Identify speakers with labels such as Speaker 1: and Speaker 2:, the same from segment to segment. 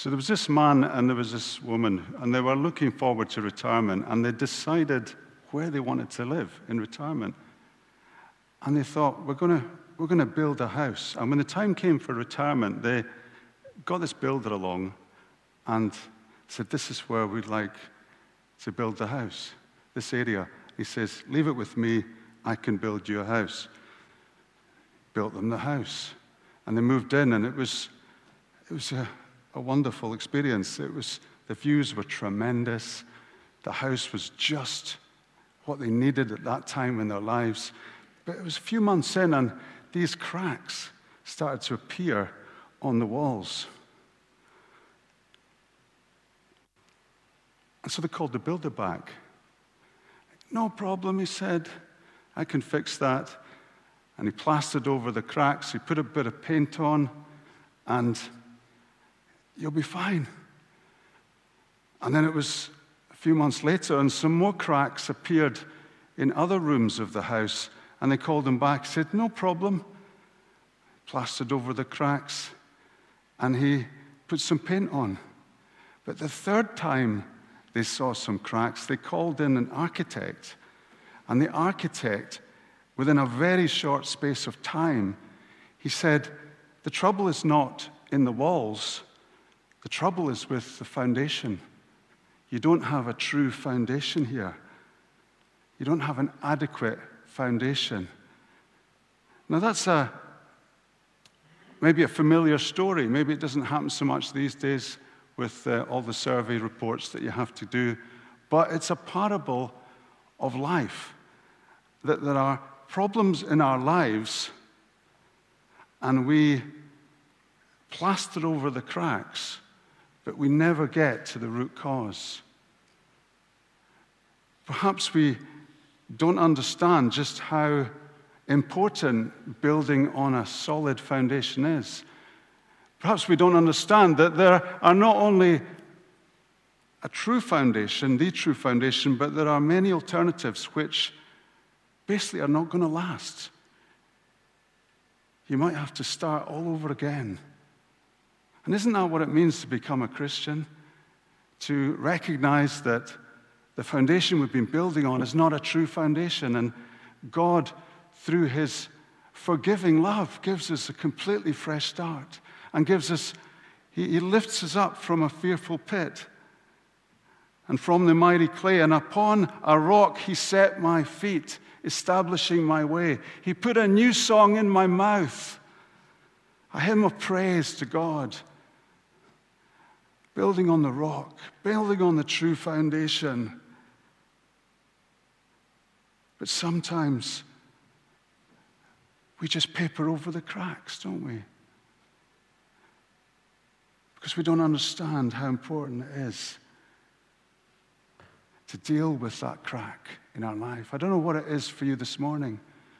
Speaker 1: So there was this man and there was this woman, and they were looking forward to retirement, and they decided where they wanted to live in retirement. And they thought, we're going to build a house. And when the time came for retirement, they got this builder along and said, this is where we'd like to build the house, this area. He says, leave it with me, I can build you a house. Built them the house. And they moved in, and it was a wonderful experience. The views were tremendous. The house was just what they needed at that time in their lives. But it was a few months in, and these cracks started to appear on the walls. And so they called the builder back. No problem, he said. I can fix that. And he plastered over the cracks. He put a bit of paint on, and you'll be fine. And then it was a few months later, and some more cracks appeared in other rooms of the house. And they called him back, said, no problem. Plastered over the cracks, and he put some paint on. But the third time they saw some cracks, they called in an architect. And the architect, within a very short space of time, he said, the trouble is not in the walls. The trouble is with the foundation. You don't have a true foundation here. You don't have an adequate foundation. Now that's maybe a familiar story. Maybe it doesn't happen so much these days with all the survey reports that you have to do. But it's a parable of life, that there are problems in our lives and we plaster over the cracks, but we never get to the root cause. Perhaps we don't understand just how important building on a solid foundation is. Perhaps we don't understand that there are not only a true foundation, the true foundation, but there are many alternatives which basically are not going to last. You might have to start all over again. And isn't that what it means to become a Christian? To recognize that the foundation we've been building on is not a true foundation, and God, through his forgiving love, gives us a completely fresh start and gives us, he lifts us up from a fearful pit and from the mighty clay, and upon a rock he set my feet, establishing my way. He put a new song in my mouth, a hymn of praise to God. Building on the rock, building on the true foundation. But sometimes we just paper over the cracks, don't we? Because we don't understand how important it is to deal with that crack in our life. I don't know what it is for you this morning.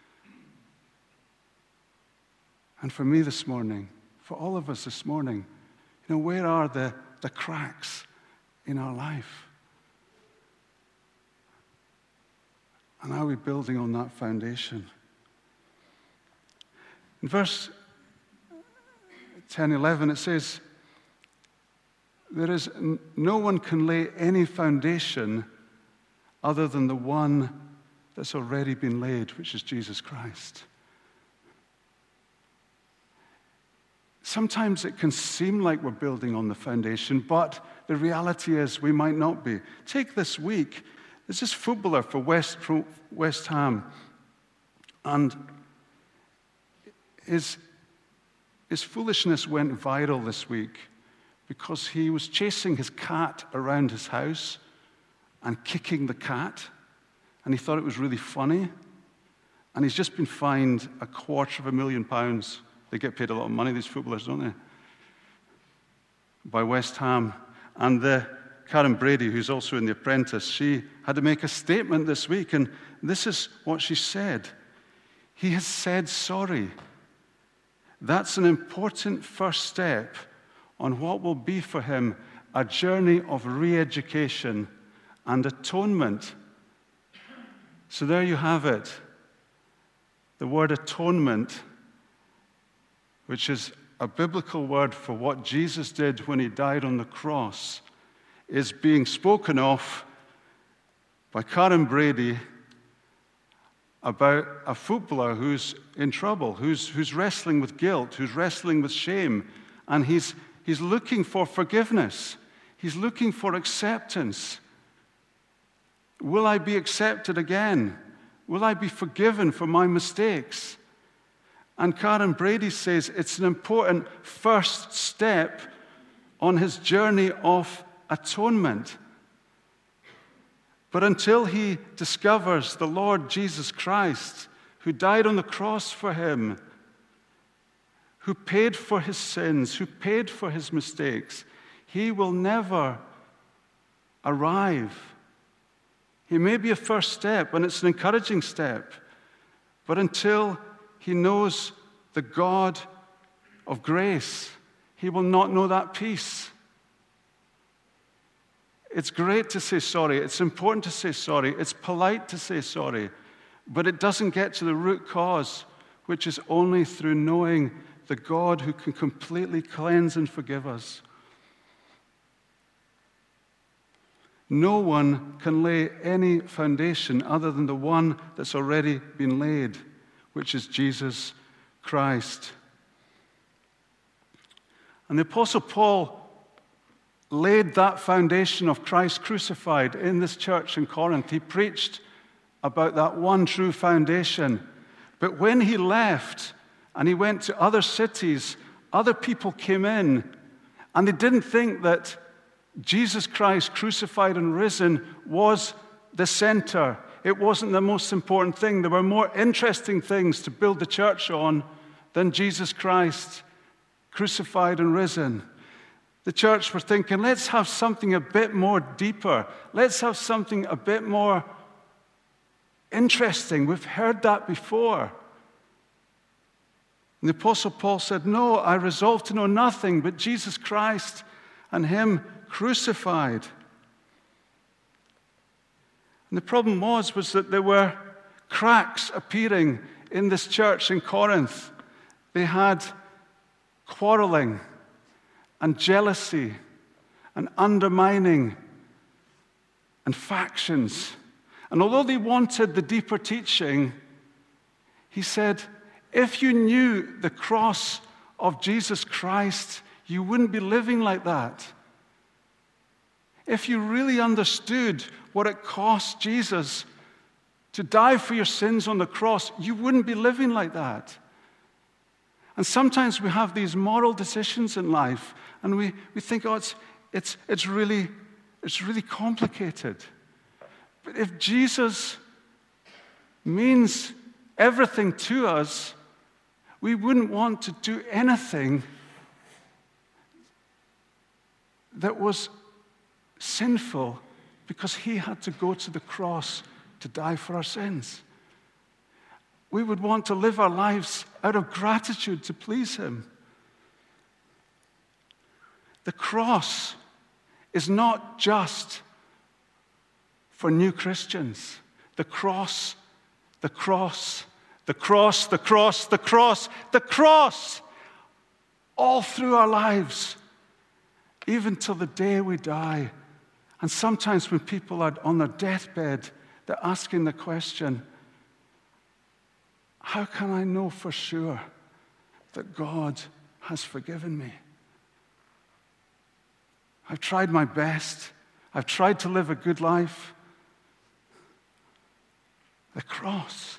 Speaker 1: And for me this morning, for all of us this morning, where are the cracks in our life? And are we building on that foundation? In verse 10, 11, it says, no one can lay any foundation other than the one that's already been laid, which is Jesus Christ. Sometimes it can seem like we're building on the foundation, but the reality is we might not be. Take this week. There's this footballer for West Ham, and his foolishness went viral this week because he was chasing his cat around his house and kicking the cat, and he thought it was really funny, and he's just been fined £250,000. They get paid a lot of money, these footballers, don't they? By West Ham. And Karen Brady, who's also in The Apprentice, she had to make a statement this week, and this is what she said. He has said sorry. That's an important first step on what will be for him a journey of re-education and atonement. So there you have it. The word atonement, which is a biblical word for what Jesus did when he died on the cross is being spoken of by Karen Brady about a footballer who's in trouble, who's wrestling with guilt, who's wrestling with shame, and he's looking for forgiveness. He's looking for acceptance. Will I be accepted again? Will I be forgiven for my mistakes? And Karen Brady says it's an important first step on his journey of atonement. But until he discovers the Lord Jesus Christ, who died on the cross for him, who paid for his sins, who paid for his mistakes, he will never arrive. He may be a first step, and it's an encouraging step, but until he knows the God of grace, he will not know that peace. It's great to say sorry. It's important to say sorry. It's polite to say sorry. But it doesn't get to the root cause, which is only through knowing the God who can completely cleanse and forgive us. No one can lay any foundation other than the one that's already been laid, which is Jesus Christ. And the Apostle Paul laid that foundation of Christ crucified in this church in Corinth. He preached about that one true foundation. But when he left and he went to other cities, other people came in, and they didn't think that Jesus Christ crucified and risen was the center. It wasn't the most important thing. There were more interesting things to build the church on than Jesus Christ crucified and risen. The church were thinking, let's have something a bit more deeper. Let's have something a bit more interesting. We've heard that before. And the Apostle Paul said, no, I resolve to know nothing but Jesus Christ and him crucified. And the problem was that there were cracks appearing in this church in Corinth. They had quarreling and jealousy and undermining and factions. And although they wanted the deeper teaching, he said, if you knew the cross of Jesus Christ, you wouldn't be living like that. If you really understood what it cost Jesus to die for your sins on the cross, you wouldn't be living like that. And sometimes we have these moral decisions in life, and we think, oh, it's really complicated. But if Jesus means everything to us, we wouldn't want to do anything that was sinful because he had to go to the cross to die for our sins. We would want to live our lives out of gratitude to please him. The cross is not just for new Christians. The cross, the cross, the cross, the cross, the cross, the cross, all through our lives, even till the day we die. And sometimes when people are on their deathbed, they're asking the question, how can I know for sure that God has forgiven me? I've tried my best. I've tried to live a good life. The cross.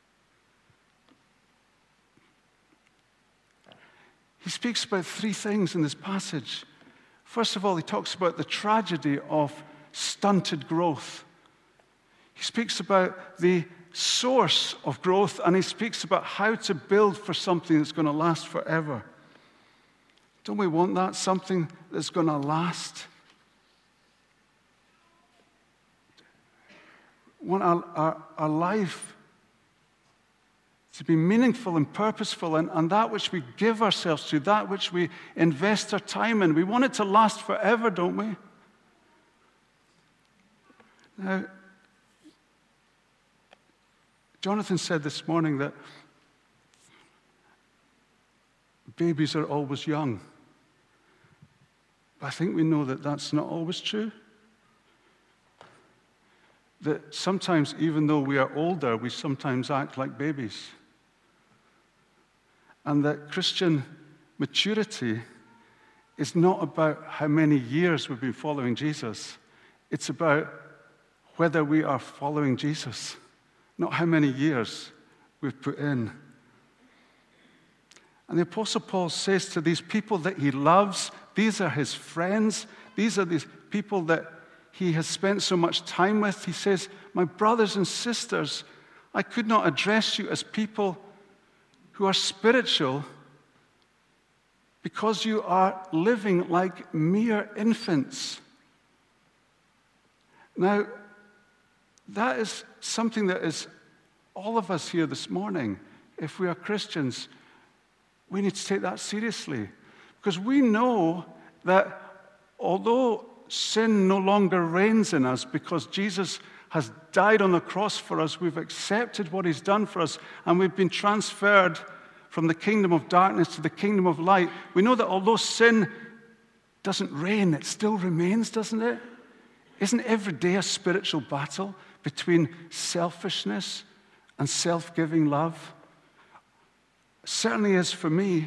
Speaker 1: He speaks about three things in this passage. First of all, he talks about the tragedy of stunted growth. He speaks about the source of growth, and he speaks about how to build for something that's going to last forever. Don't we want that? Something that's going to last? We want our life to be meaningful and purposeful, and that which we give ourselves to, that which we invest our time in. We want it to last forever, don't we? Now, Jonathan said this morning that babies are always young. But I think we know that that's not always true. That sometimes, even though we are older, we sometimes act like babies. And that Christian maturity is not about how many years we've been following Jesus. It's about whether we are following Jesus, not how many years we've put in. And the Apostle Paul says to these people that he loves, these are his friends, these are these people that he has spent so much time with. He says, my brothers and sisters, I could not address you as people who are spiritual because you are living like mere infants. Now, that is something that is all of us here this morning. If we are Christians, we need to take that seriously. Because we know that although sin no longer reigns in us because Jesus has died on the cross for us, we've accepted what he's done for us, and we've been transferred from the kingdom of darkness to the kingdom of light. We know that although sin doesn't reign, it still remains, doesn't it? Isn't every day a spiritual battle between selfishness and self-giving love? It certainly is for me.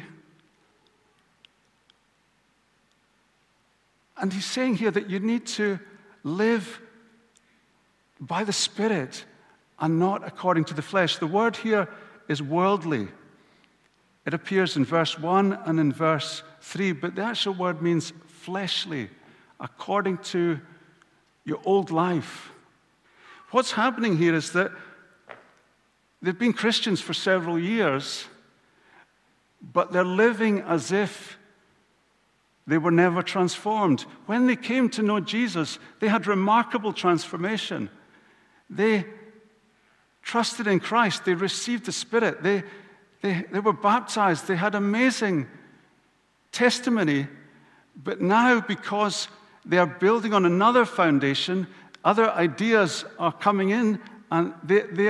Speaker 1: And he's saying here that you need to live by the Spirit and not according to the flesh. The word here is worldly. It appears in verse 1 and in verse 3, but the actual word means fleshly, according to your old life. What's happening here is that they've been Christians for several years, but they're living as if they were never transformed. When they came to know Jesus, they had remarkable transformation. They trusted in Christ. They received the Spirit. They were baptized. They had amazing testimony. But now, because they are building on another foundation, other ideas are coming in, and they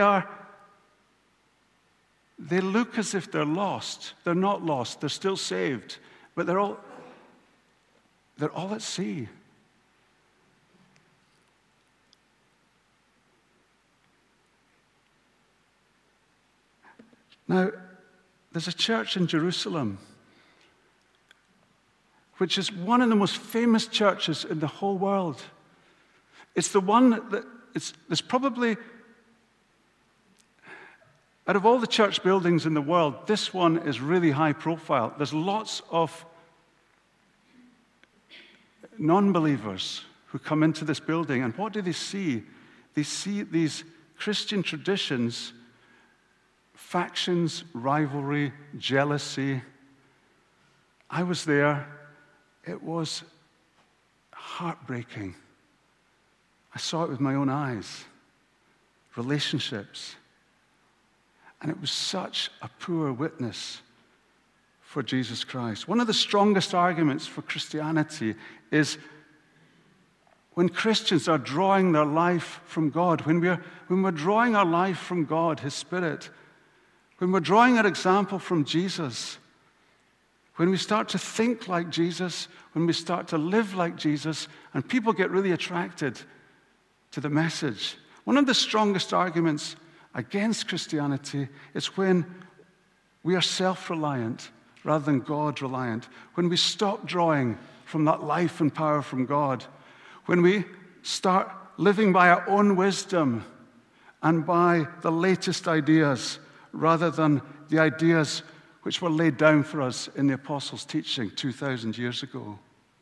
Speaker 1: look as if they're lost. They're not lost. They're still saved. But they're all at sea. Now, there's a church in Jerusalem, which is one of the most famous churches in the whole world. It's the one that there's probably, out of all the church buildings in the world, this one is really high profile. There's lots of non-believers who come into this building, and what do they see? They see these Christian traditions, factions, rivalry, jealousy. I was there. It was heartbreaking. I saw it with my own eyes. Relationships. And it was such a poor witness for Jesus Christ. One of the strongest arguments for Christianity is when Christians are drawing their life from God, when we're drawing our life from God, His Spirit, when we're drawing our example from Jesus, when we start to think like Jesus, when we start to live like Jesus, and people get really attracted to the message. One of the strongest arguments against Christianity is when we are self-reliant rather than God-reliant, when we stop drawing from that life and power from God, when we start living by our own wisdom and by the latest ideas rather than the ideas which were laid down for us in the apostles' teaching 2,000 years ago.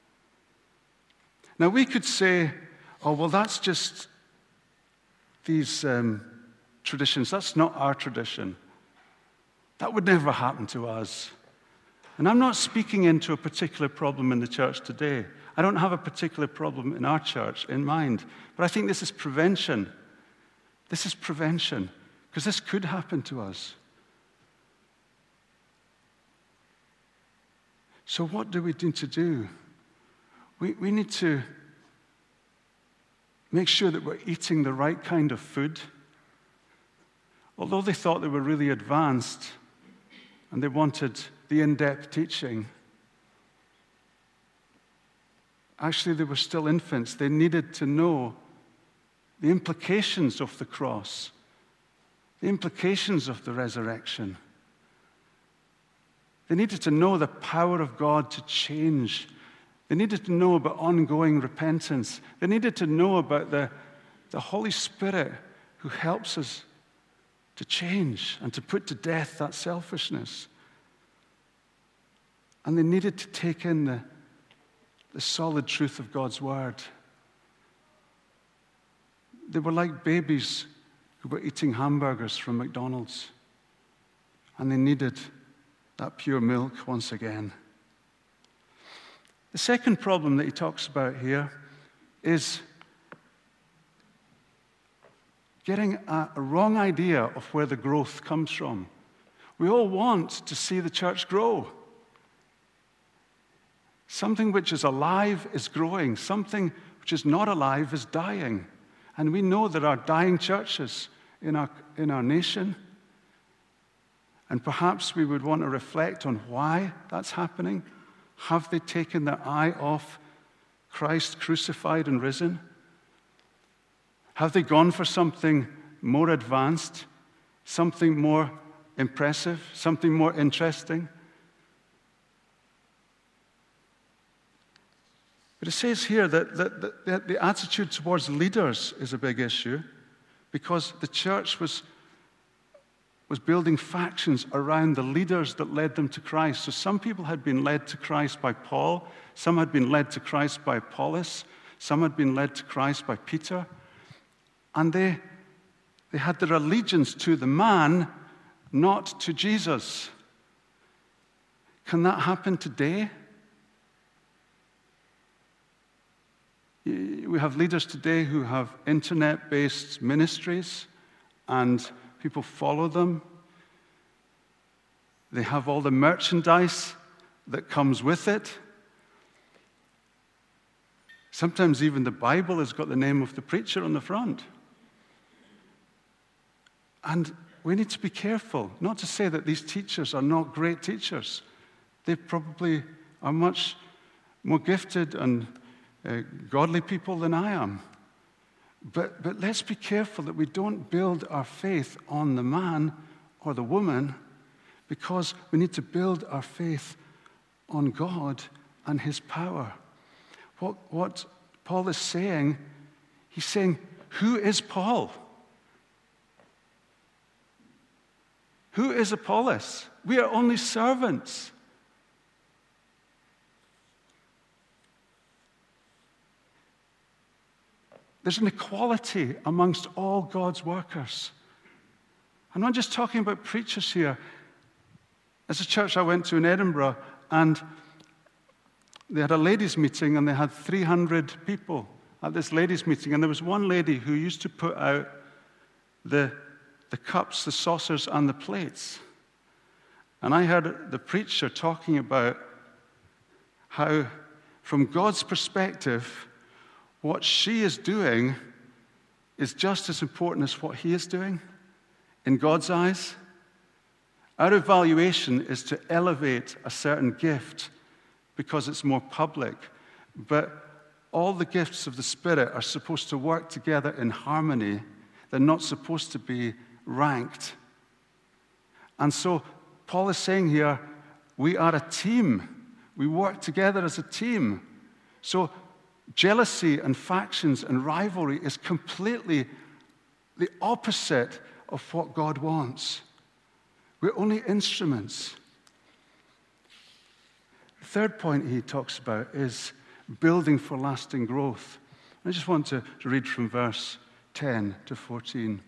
Speaker 1: Now, we could say, oh, well, that's just these traditions. That's not our tradition. That would never happen to us. And I'm not speaking into a particular problem in the church today. I don't have a particular problem in our church in mind. But I think this is prevention. This is prevention, because this could happen to us. So what do we need to do? We need to make sure that we're eating the right kind of food. Although they thought they were really advanced, and they wanted the in-depth teaching. Actually, they were still infants. They needed to know the implications of the cross, the implications of the resurrection. They needed to know the power of God to change. They needed to know about ongoing repentance. They needed to know about the Holy Spirit who helps us to change and to put to death that selfishness. And they needed to take in the solid truth of God's word. They were like babies who were eating hamburgers from McDonald's, and they needed that pure milk once again. The second problem that he talks about here is getting a wrong idea of where the growth comes from. We all want to see the church grow. Something which is alive is growing. Something which is not alive is dying. And we know there are dying churches in our nation. And perhaps we would want to reflect on why that's happening. Have they taken their eye off Christ crucified and risen? Have they gone for something more advanced, something more impressive, something more interesting? But it says here that the attitude towards leaders is a big issue because the church was building factions around the leaders that led them to Christ. So some people had been led to Christ by Paul, some had been led to Christ by Apollos, some had been led to Christ by Peter, and they had their allegiance to the man, not to Jesus. Can that happen today? We have leaders today who have internet-based ministries, and people follow them. They have all the merchandise that comes with it. Sometimes even the Bible has got the name of the preacher on the front. And we need to be careful, not to say that these teachers are not great teachers. They probably are much more gifted and godly people than I am. But let's be careful that we don't build our faith on the man or the woman, because we need to build our faith on God and his power. What Paul is saying, he's saying, who is Paul? Who is Apollos? We are only servants. There's an equality amongst all God's workers. I'm not just talking about preachers here. As a church I went to in Edinburgh, and they had a ladies' meeting, and they had 300 people at this ladies' meeting. And there was one lady who used to put out the cups, the saucers, and the plates. And I heard the preacher talking about how, from God's perspective, what she is doing is just as important as what he is doing in God's eyes. Our evaluation is to elevate a certain gift because it's more public. But all the gifts of the Spirit are supposed to work together in harmony. They're not supposed to be ranked. And so Paul is saying here, we are a team. We work together as a team. So jealousy and factions and rivalry is completely the opposite of what God wants. We're only instruments. The third point he talks about is building for lasting growth. I just want to read from verse 10 to 14.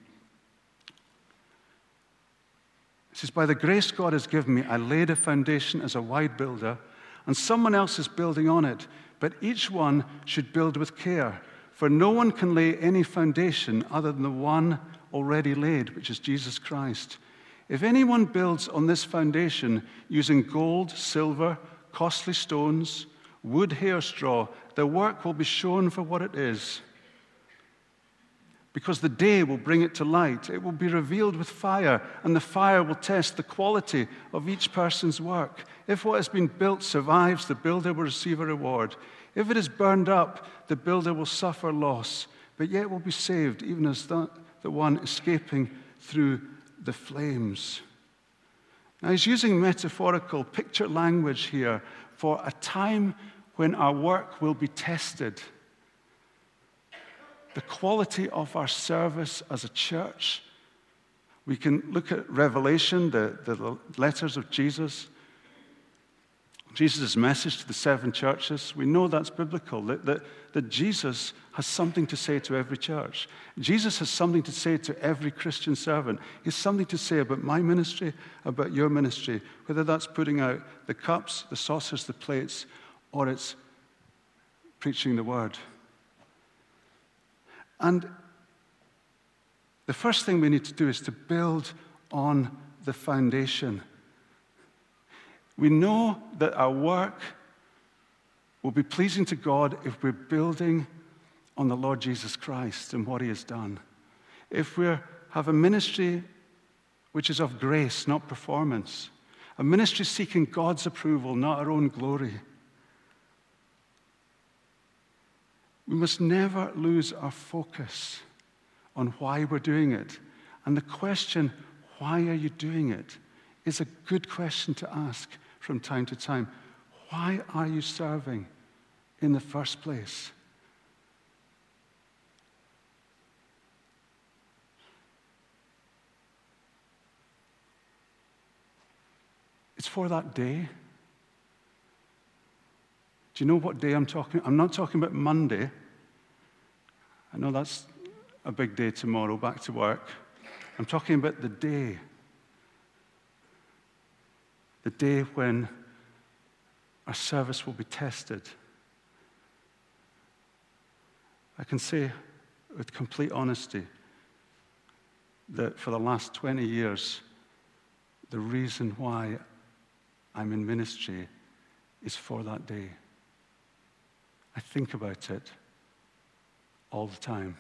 Speaker 1: It says, "By the grace God has given me, I laid a foundation as a wide builder, and someone else is building on it. But each one should build with care, for no one can lay any foundation other than the one already laid, which is Jesus Christ. If anyone builds on this foundation using gold, silver, costly stones, wood, hay, or straw, their work will be shown for what it is. because the day will bring it to light. It will be revealed with fire, and the fire will test the quality of each person's work. If what has been built survives, the builder will receive a reward. If it is burned up, the builder will suffer loss, but yet will be saved, even as the one escaping through the flames. Now, he's using metaphorical picture language here for a time when our work will be tested. The quality of our service as a church. We can look at Revelation, the letters of Jesus. Jesus' message to the 7 churches. We know that's biblical, that Jesus has something to say to every church. Jesus has something to say to every Christian servant. He has something to say about my ministry, about your ministry, whether that's putting out the cups, the saucers, the plates, or it's preaching the word. And the first thing we need to do is to build on the foundation. We know that our work will be pleasing to God if we're building on the Lord Jesus Christ and what he has done. If we have a ministry which is of grace, not performance, a ministry seeking God's approval, not our own glory, we must never lose our focus on why we're doing it. And the question, why are you doing it, is a good question to ask from time to time. Why are you serving in the first place? It's for that day. Do you know what day I'm talking about? I'm not talking about Monday. I know that's a big day tomorrow, back to work. I'm talking about the day. The day when our service will be tested. I can say with complete honesty that for the last 20 years, the reason why I'm in ministry is for that day. I think about it all the time.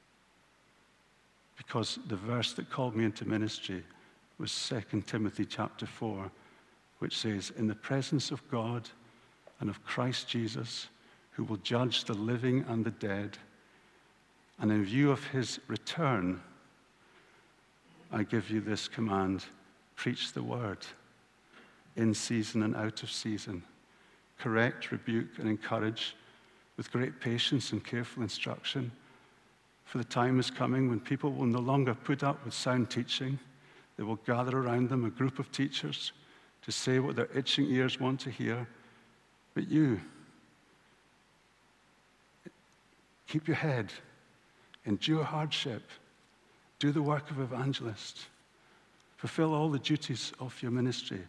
Speaker 1: Because the verse that called me into ministry was 2 Timothy chapter 4, which says, "In the presence of God and of Christ Jesus, who will judge the living and the dead, and in view of his return, I give you this command, preach the word in season and out of season. Correct, rebuke, and encourage with great patience and careful instruction. For the time is coming when people will no longer put up with sound teaching. They will gather around them a group of teachers to say what their itching ears want to hear. But you, keep your head, endure hardship, do the work of evangelist, fulfill all the duties of your ministry."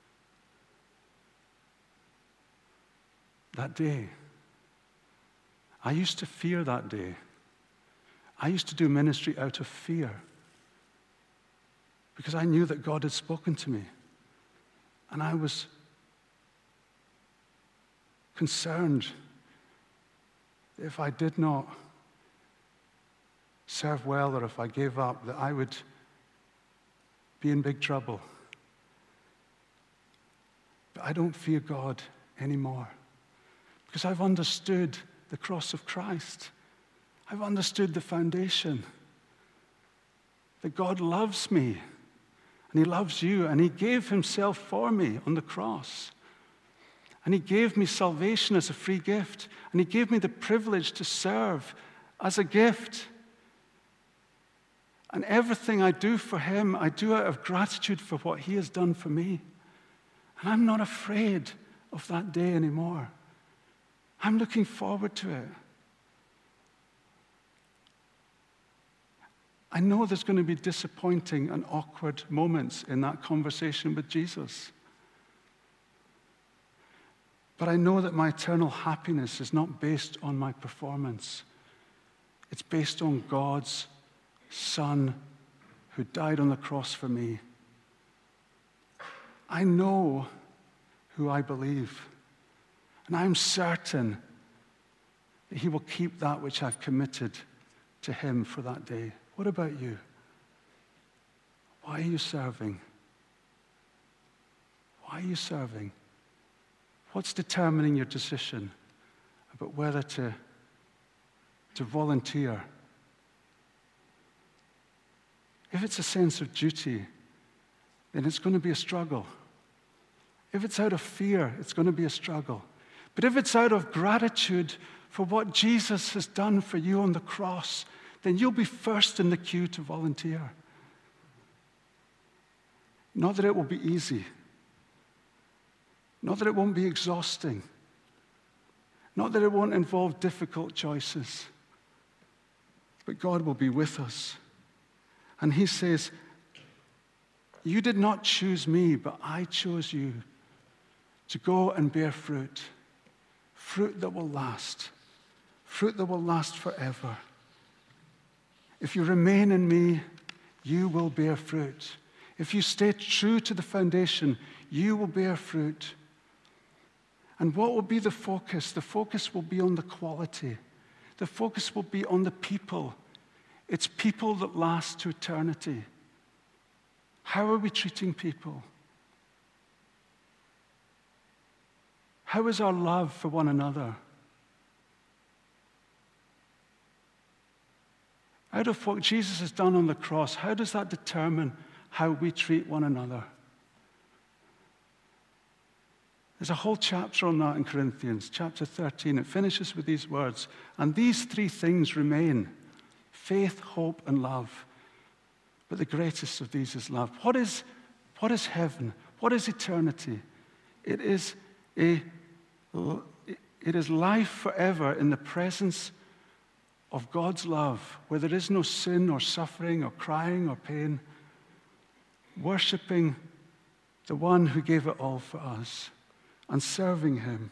Speaker 1: That day, I used to fear that day. I used to do ministry out of fear because I knew that God had spoken to me. And I was concerned that if I did not serve well or if I gave up, that I would be in big trouble. But I don't fear God anymore because I've understood the cross of Christ. I've understood the foundation that God loves me and he loves you and he gave himself for me on the cross. And he gave me salvation as a free gift and he gave me the privilege to serve as a gift. And everything I do for him, I do out of gratitude for what he has done for me. And I'm not afraid of that day anymore. I'm looking forward to it. I know there's going to be disappointing and awkward moments in that conversation with Jesus. But I know that my eternal happiness is not based on my performance. It's based on God's Son who died on the cross for me. I know who I believe. And I'm certain that he will keep that which I've committed to him for that day? What about you? Why are you serving? Why are you serving? What's determining your decision about whether to volunteer? If it's a sense of duty, then it's going to be a struggle. If it's out of fear, it's going to be a struggle. But if it's out of gratitude for what Jesus has done for you on the cross, then you'll be first in the queue to volunteer. Not that it will be easy. Not that it won't be exhausting. Not that it won't involve difficult choices. But God will be with us. And he says, you did not choose me, but I chose you to go and bear fruit. Fruit that will last. Fruit that will last forever. If you remain in me, you will bear fruit. If you stay true to the foundation, you will bear fruit. And what will be the focus? The focus will be on the quality. The focus will be on the people. It's people that last to eternity. How are we treating people? How is our love for one another? Out of what Jesus has done on the cross, how does that determine how we treat one another? There's a whole chapter on that in Corinthians, chapter 13. It finishes with these words, and these three things remain: faith, hope, and love. But the greatest of these is love. What is heaven? What is eternity? It is life forever in the presence of God's love, where there is no sin or suffering or crying or pain, worshiping the one who gave it all for us and serving him.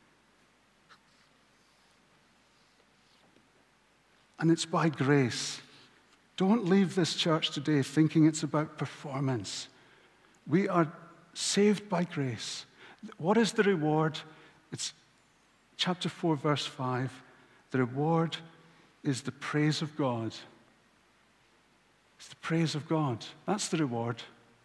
Speaker 1: And it's by grace. Don't leave this church today thinking it's about performance. We are saved by grace. What is the reward? It's chapter 4, verse 5. The reward is the praise of God. It's the praise of God. That's the reward.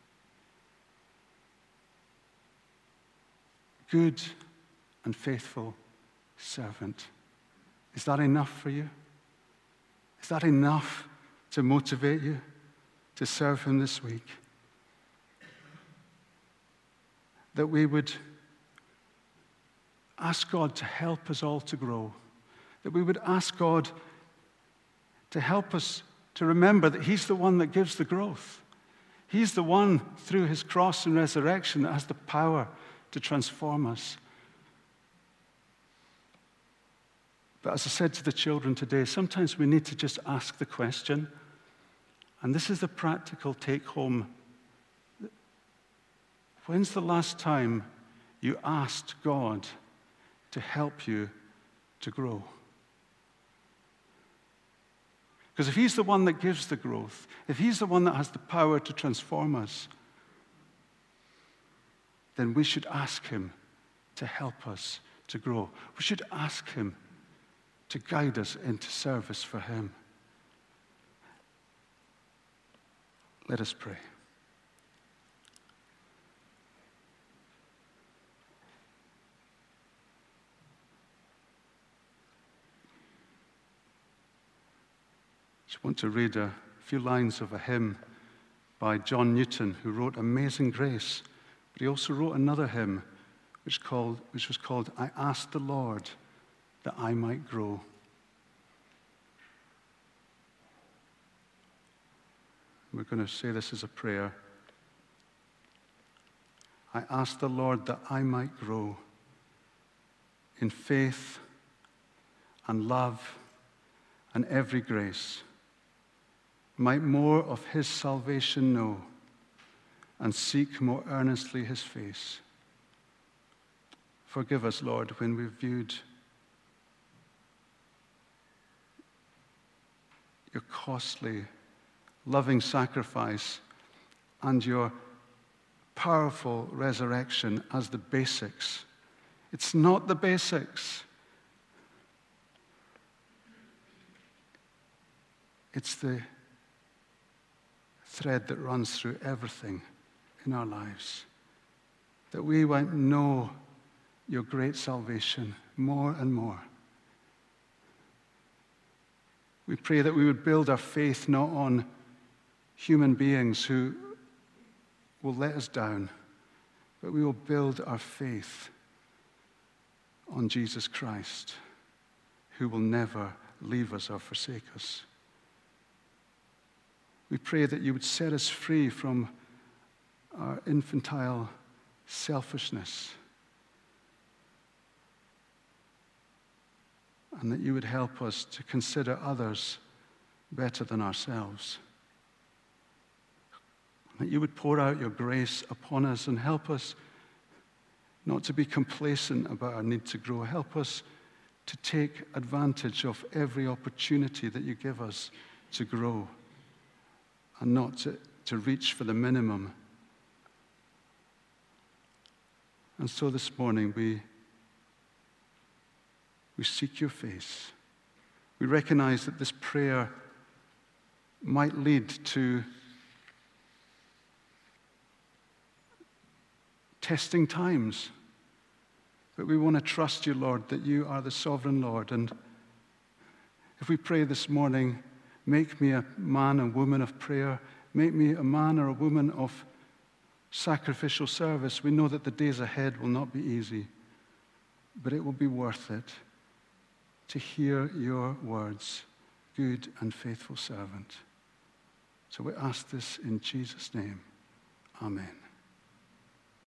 Speaker 1: Good and faithful servant. Is that enough for you? Is that enough to motivate you to serve him this week? That we would ask God to help us all to grow. That we would ask God to help us to remember that he's the one that gives the growth. He's the one, through his cross and resurrection, that has the power to transform us. But as I said to the children today, sometimes we need to just ask the question, and this is the practical take-home. When's the last time you asked God to help you to grow? Because if he's the one that gives the growth, if he's the one that has the power to transform us, then we should ask him to help us to grow. We should ask him to guide us into service for him. Let us pray. I just want to read a few lines of a hymn by John Newton, who wrote Amazing Grace. But he also wrote another hymn which was called I Asked the Lord That I Might Grow. We're going to say this as a prayer. I asked the Lord that I might grow in faith and love and every grace, might more of his salvation know and seek more earnestly his face. Forgive us, Lord, when we've viewed your costly, loving sacrifice and your powerful resurrection as the basics. It's not the basics. It's the thread that runs through everything in our lives, that we might know your great salvation more and more. We pray that we would build our faith not on human beings who will let us down, but we will build our faith on Jesus Christ, who will never leave us or forsake us. We pray that you would set us free from our infantile selfishness, and that you would help us to consider others better than ourselves. That you would pour out your grace upon us and help us not to be complacent about our need to grow. Help us to take advantage of every opportunity that you give us to grow and not to reach for the minimum. And so this morning we seek your face. We recognize that this prayer might lead to testing times. But we want to trust you, Lord, that you are the sovereign Lord. And if we pray this morning, make me a man and woman of prayer, make me a man or a woman of sacrificial service, we know that the days ahead will not be easy, but it will be worth it to hear your words, good and faithful servant. So we ask this in Jesus' name. Amen.